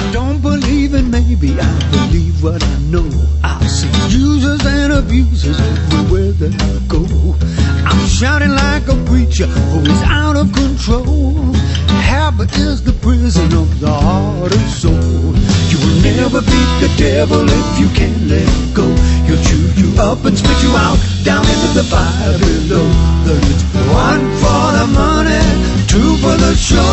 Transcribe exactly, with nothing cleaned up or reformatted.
Don't believe in maybe, I believe what I know. I see users and abusers everywhere that I go. I'm shouting like a preacher who is out of control. Habit is the prison of the heart and soul. You will never beat the devil if you can't let go. He'll chew you up and spit you out down into the fire below. Then it's one for the money, two for the show.